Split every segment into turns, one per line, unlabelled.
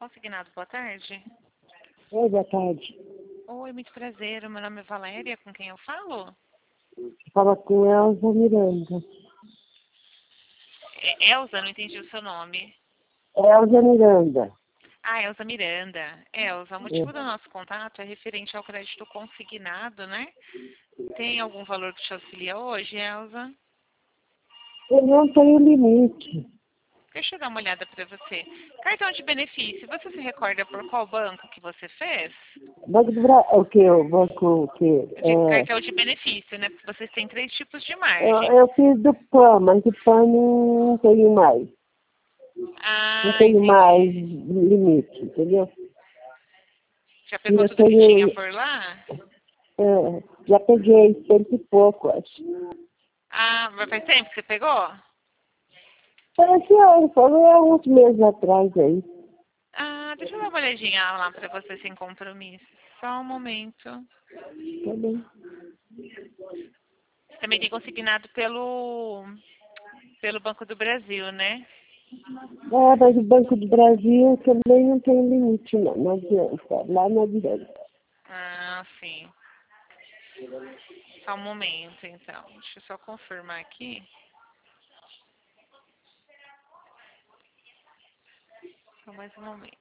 Consignado, boa tarde.
Oi, boa tarde.
Oi, muito prazer. O meu nome é Valéria, com quem eu falo?
Fala com Elza Miranda.
Elza, não entendi o seu nome.
Elza Miranda.
Ah, Elza Miranda. Elza, o motivo do
É.
nosso contato é referente ao crédito consignado, né? Tem algum valor que te auxilia hoje, Elza?
Eu não tenho limite.
Deixa eu dar uma olhada para você. Cartão de benefício, você se recorda por qual banco que você fez?
Banco do Brasil. O que? O banco o quê?
De cartão de benefício, né? Porque vocês têm 3 tipos de
Eu,
margem.
eu fiz do PAN, mas do PAN não tenho mais. Não
Ah,
tenho mais
entendi.
limite, entendeu?
Já
E
pegou
eu
tudo que tinha
tenho.
por lá?
Já peguei cento e pouco, acho.
Ah, mas faz tempo que você pegou?
Parece que falou há uns meses atrás aí.
Ah, deixa eu dar uma olhadinha lá pra você sem compromisso. Só um momento.
Tá bem.
Você também tem consignado pelo Banco do Brasil, né?
Mas o Banco do Brasil também não tem limite, não. Não adianta. Lá não adianta.
Ah, sim. Só um momento, então. Deixa eu só confirmar aqui. Só mais um momento.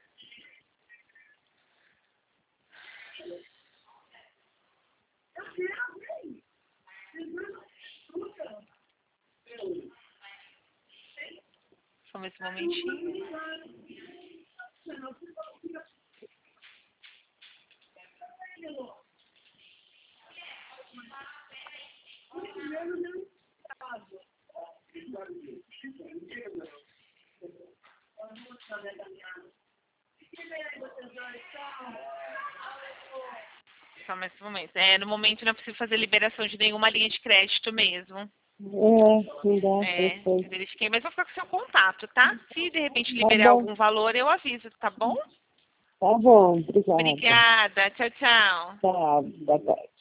Só mais um momentinho. Só mais um momento. No momento não é possível fazer liberação de nenhuma linha de crédito mesmo.
Não dá, eu sei.
Verifiquei, mas vou ficar com o seu contato, tá? Se de repente
Tá
liberar
bom,
algum valor, eu aviso, tá bom?
tá bom, obrigada.
Obrigada. Tchau, tchau.
Tá, bye bye.